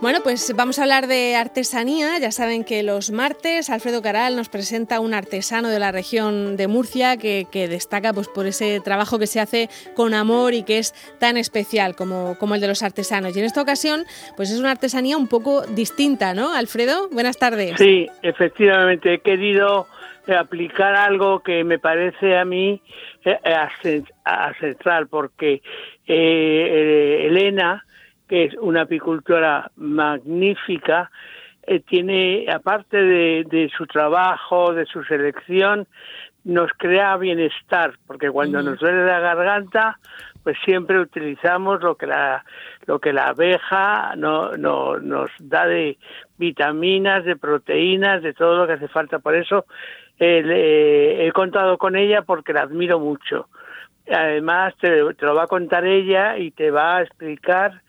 Bueno, pues vamos a hablar de artesanía. Ya saben que los martes Alfredo Caral nos presenta un artesano de la región de Murcia que destaca pues por ese trabajo que se hace con amor y que es tan especial como el de los artesanos. Y en esta ocasión pues es una artesanía un poco distinta, ¿no, Alfredo? Buenas tardes. Sí, efectivamente, he querido aplicar algo que me parece a mí ancestral, porque Elena, que es una apicultora magnífica, tiene, aparte de su trabajo, de su selección, nos crea bienestar, porque cuando nos duele la garganta, pues siempre utilizamos lo que la abeja nos da de vitaminas, de proteínas, de todo lo que hace falta. Por eso he contado con ella porque la admiro mucho. Además, te lo va a contar ella y te va a explicar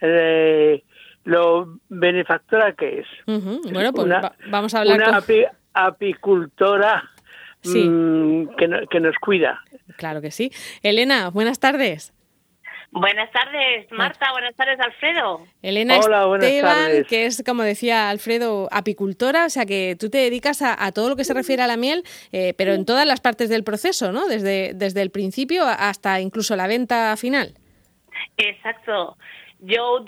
lo benefactora que es. Bueno, pues vamos a hablar una apicultora que nos cuida. Claro que sí. Elena, buenas tardes. Buenas tardes, Marta. Buenas tardes, Alfredo. Elena Hola, buenas Esteban, tardes. que es, como decía Alfredo, apicultora, o sea que tú te dedicas a todo lo que se refiere a la miel, pero en todas las partes del proceso, ¿no? Desde el principio hasta incluso la venta final. Exacto. Yo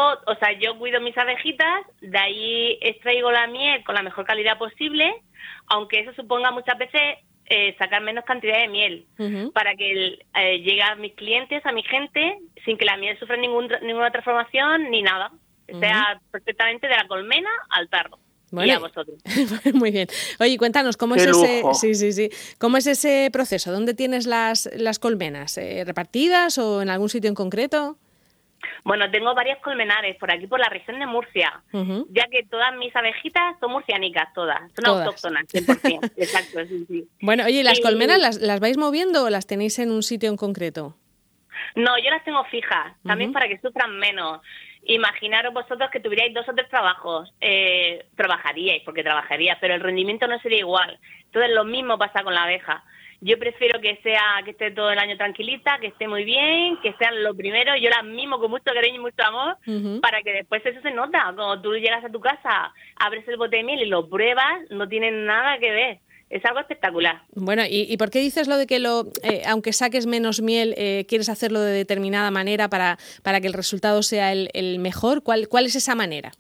yo cuido mis abejitas, de ahí extraigo la miel con la mejor calidad posible, aunque eso suponga muchas veces sacar menos cantidad de miel, para que llegue a mis clientes, a mi gente, sin que la miel sufra ninguna transformación ni nada. Sea perfectamente de la colmena al tarro. Bueno, y a vosotros. Muy bien. Oye, cuéntanos, ¿cómo ¡Qué es lujo! ¿Cómo es ese proceso? ¿Dónde tienes las colmenas? ¿Repartidas o en algún sitio en concreto? Bueno, tengo varias colmenares por aquí, por la región de Murcia, ya que todas mis abejitas son murciánicas, todas. Son autóctonas, 100%. Exacto, sí. Bueno, oye, ¿las colmenas las vais moviendo o las tenéis en un sitio en concreto? No, yo las tengo fijas, también para que sufran menos. Imaginaros vosotros que tuvierais 2 o 3 trabajos, trabajaríais, pero el rendimiento no sería igual. Entonces lo mismo pasa con la abeja. Yo prefiero que esté todo el año tranquilita, que esté muy bien, que sean lo primero. Yo las mimo con mucho cariño y mucho amor, para que después eso se nota. Cuando tú llegas a tu casa, abres el bote de miel y lo pruebas, no tiene nada que ver. Es algo espectacular. Bueno, ¿y por qué dices lo de que aunque saques menos miel, quieres hacerlo de determinada manera para que el resultado sea el mejor? ¿Cuál es esa manera?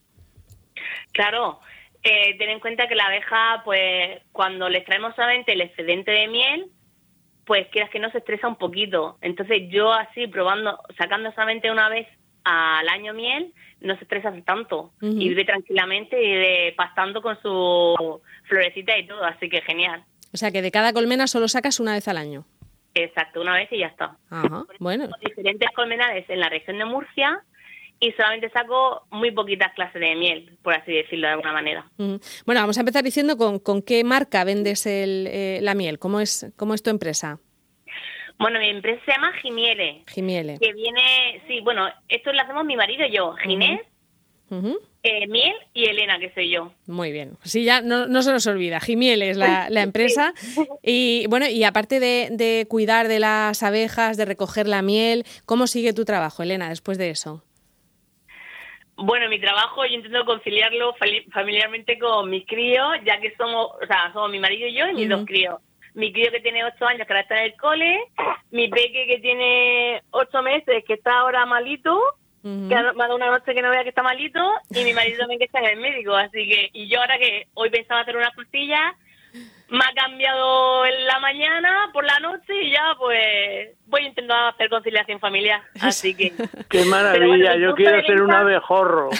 Claro. Ten en cuenta que la abeja, pues cuando le extraemos solamente el excedente de miel, pues quieras que no se estresa un poquito. Entonces yo así sacando solamente una vez al año miel, no se estresa tanto y vive tranquilamente y vive pastando con su florecita y todo, así que genial. O sea que de cada colmena solo sacas una vez al año. Exacto, una vez y ya está. Ajá, bueno. Tengo diferentes colmenares en la región de Murcia y solamente saco muy poquitas clases de miel, por así decirlo de alguna manera. Bueno, vamos a empezar diciendo con qué marca vendes la miel. ¿Cómo es tu empresa? Bueno, mi empresa se llama Gimiele. Gimiele. Que viene, esto lo hacemos mi marido y yo, Ginés, Miel y Elena, que soy yo. Muy bien. Sí, ya no se nos olvida. Gimiele es la empresa. Y bueno, y aparte de cuidar de las abejas, de recoger la miel, ¿cómo sigue tu trabajo, Elena, después de eso? Bueno, mi trabajo yo intento conciliarlo familiarmente con mis críos, ya que somos mi marido y yo y mis 2 críos. Mi crío que tiene 8 años, que ahora está en el cole, mi peque que tiene 8 meses, que está ahora malito, que me ha dado una noche que no vea que está malito, y mi marido también que está en el médico, así que, y yo ahora que hoy pensaba hacer unas costillas, me ha cambiado en la mañana, por la noche, y ya pues voy intentando hacer conciliación familiar, así que... ¡Qué maravilla! Yo quiero ser un abejorro.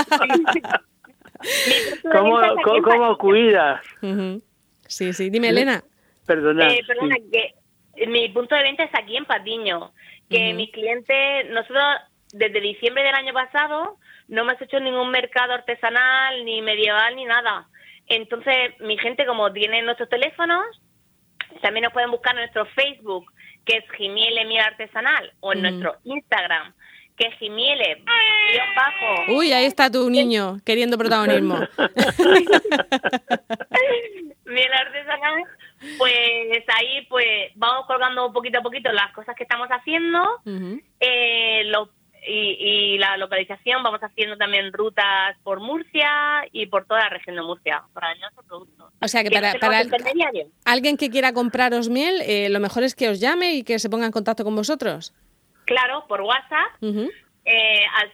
¿Cómo cuidas? Sí, dime, Elena. Perdona, que mi punto de venta es aquí en Patiño, que mis clientes, nosotros desde diciembre del año pasado no hemos hecho ningún mercado artesanal, ni medieval, ni nada. Entonces, mi gente, como tiene nuestros teléfonos, también nos pueden buscar en nuestro Facebook, que es Gimiele Miel Artesanal, o en nuestro Instagram, que es Gimiele _. Uy, ahí está tu niño queriendo protagonismo. Miel Artesanal, pues ahí pues vamos colgando poquito a poquito las cosas que estamos haciendo. y la localización, vamos haciendo también rutas por Murcia y por toda la región de Murcia para vender nuestros productos. O sea que para alguien que quiera compraros miel, lo mejor es que os llame y que se ponga en contacto con vosotros. Claro, por WhatsApp, al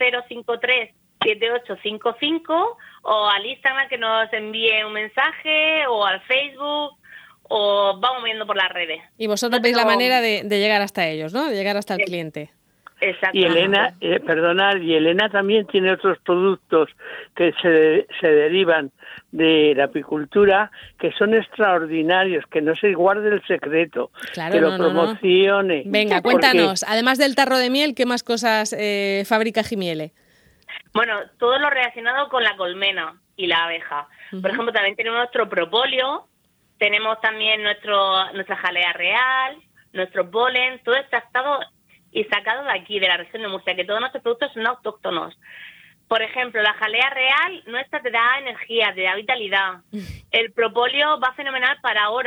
620537855 o al Instagram que nos envíe un mensaje o al Facebook o vamos viendo por las redes. Y vosotros veis la manera de llegar hasta ellos, ¿no? De llegar hasta el cliente. Exacto. Y Elena, y Elena también tiene otros productos que se derivan de la apicultura que son extraordinarios, que no se guarde el secreto, claro, que lo promocione. Venga, cuéntanos, además del tarro de miel, ¿qué más cosas fabrica Gimiele? Bueno, todo lo relacionado con la colmena y la abeja. Por ejemplo, también tenemos nuestro propóleo, tenemos también nuestra jalea real, nuestro polen, todo extractado y sacado de aquí, de la región de Murcia, que todos nuestros productos son autóctonos. Por ejemplo, la jalea real nuestra te da energía, te da vitalidad. El propóleo va fenomenal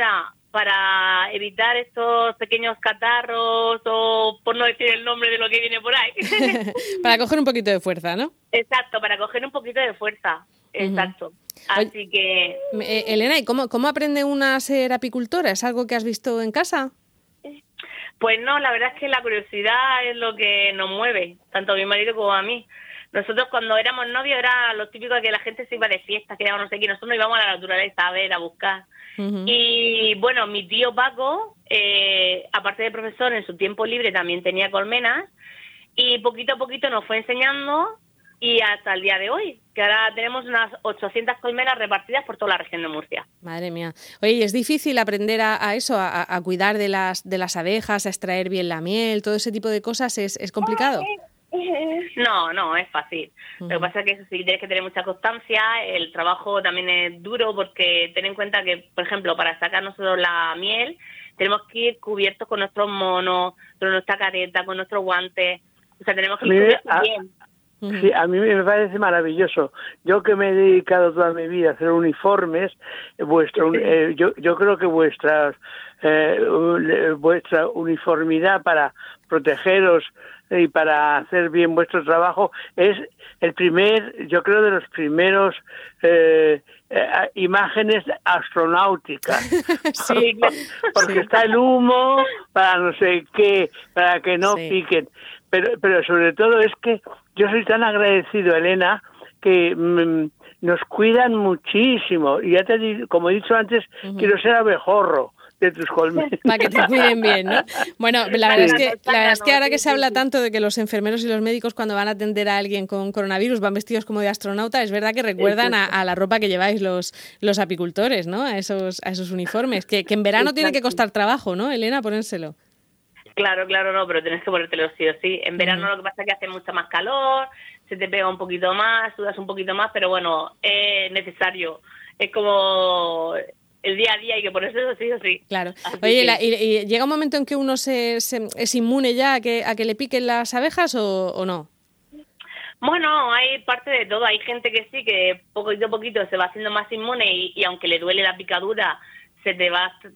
para evitar estos pequeños catarros o, por no decir el nombre de lo que viene por ahí. Para coger un poquito de fuerza, ¿no? Exacto, para coger un poquito de fuerza. Exacto. Así que... Elena, ¿y cómo aprende una a ser apicultora? ¿Es algo que has visto en casa? Pues no, la verdad es que la curiosidad es lo que nos mueve, tanto a mi marido como a mí. Nosotros cuando éramos novios era lo típico de que la gente se iba de fiesta, que no sé qué, nosotros íbamos a la naturaleza a ver, a buscar. Y bueno, mi tío Paco, aparte de profesor, en su tiempo libre también tenía colmenas y poquito a poquito nos fue enseñando y hasta el día de hoy, que ahora tenemos unas 800 colmenas repartidas por toda la región de Murcia. Madre mía. Oye, ¿y es difícil aprender a eso, a cuidar de las abejas, a extraer bien la miel, todo ese tipo de cosas? ¿Es complicado? No, es fácil. Lo que pasa es que eso sí, tienes que tener mucha constancia, el trabajo también es duro porque ten en cuenta que, por ejemplo, para sacar nosotros la miel, tenemos que ir cubiertos con nuestros monos, con nuestra careta, con nuestros guantes, o sea, tenemos que ir cubiertos bien. Sí, a mí me parece maravilloso. Yo que me he dedicado toda mi vida a hacer uniformes, yo creo que vuestra uniformidad para protegeros y para hacer bien vuestro trabajo es yo creo, de los primeros imágenes astronáuticas. Sí, porque está el humo para no sé qué, para que no piquen. Pero sobre todo es que yo soy tan agradecido, Elena, que nos cuidan muchísimo. Y ya te digo, como he dicho antes, quiero ser abejorro de tus colmenas. Para que te cuiden bien, ¿no? Bueno, la verdad es que ahora que se habla tanto de que los enfermeros y los médicos cuando van a atender a alguien con coronavirus van vestidos como de astronauta, es verdad que recuerdan a la ropa que lleváis los apicultores, ¿no? A esos uniformes, que en verano tiene que costar trabajo, ¿no, Elena, ponérselo? Claro, no, pero tienes que ponértelo sí o sí. En verano lo que pasa es que hace mucha más calor, se te pega un poquito más, sudas un poquito más, pero bueno, es necesario. Es como el día a día, hay que ponerse eso sí o sí. Claro. Oye, ¿y llega un momento en que uno es inmune ya a que le piquen las abejas o no? Bueno, hay parte de todo. Hay gente que sí, que poquito a poquito se va haciendo más inmune y aunque le duele la picadura, se te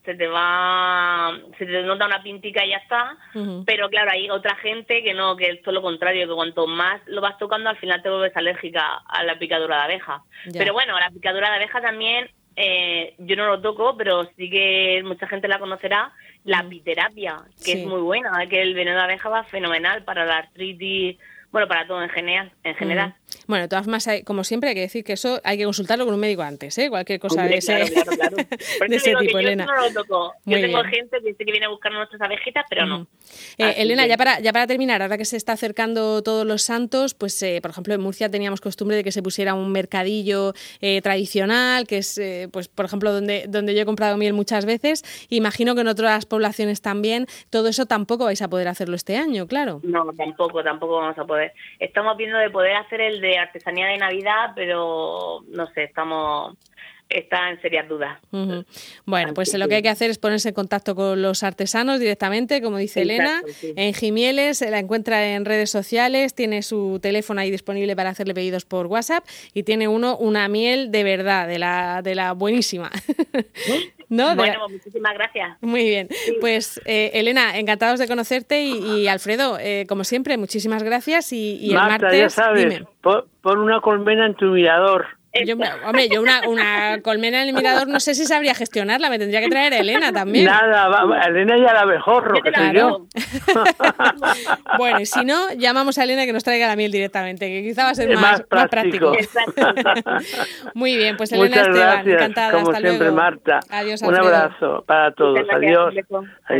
nota una pintica y ya está, pero claro, hay otra gente que no, que es todo lo contrario, que cuanto más lo vas tocando al final te vuelves alérgica a la picadura de abeja. Ya. Pero bueno, la picadura de abeja también, yo no lo toco, pero sí que mucha gente la conocerá, la apiterapia, que es muy buena, que el veneno de abeja va fenomenal para la artritis, bueno, para todo en general. Bueno, de todas formas, como siempre, hay que decir que eso hay que consultarlo con un médico antes, ¿eh? Cualquier cosa de ese, claro. de ese tipo, Elena. Yo no lo toco. Yo tengo gente que dice que viene a buscar nuestras abejitas, pero no. Elena, ya para terminar, ahora que se está acercando todos los santos, pues, por ejemplo, en Murcia teníamos costumbre de que se pusiera un mercadillo tradicional, que es, pues, por ejemplo, donde yo he comprado miel muchas veces. Imagino que en otras poblaciones también. Todo eso tampoco vais a poder hacerlo este año, claro. No, tampoco vamos a poder. Estamos viendo de poder hacer el de artesanía de Navidad, pero no sé, está en serias dudas. Bueno, pues lo que hay que hacer es ponerse en contacto con los artesanos directamente, como dice Elena, sí. En Gimieles, la encuentra en redes sociales, tiene su teléfono ahí disponible para hacerle pedidos por WhatsApp y tiene una miel de verdad, de la buenísima. ¿No? Bueno, pues muchísimas gracias. Muy bien. Sí. Pues Elena, encantados de conocerte y Alfredo, como siempre, muchísimas gracias y el Marta, martes, ya sabes, dime. Pon una colmena en tu mirador. Yo una colmena en el mirador no sé si sabría gestionarla, me tendría que traer a Elena también. Nada, Elena ya la mejorro, que soy yo. Bueno, y si no, llamamos a Elena que nos traiga la miel directamente, que quizá va a ser más práctico. Muy bien, pues Elena Muchas Esteban, gracias, encantada. Como hasta siempre, luego. Marta. Adiós, un Alfredo. abrazo para todos. Adiós.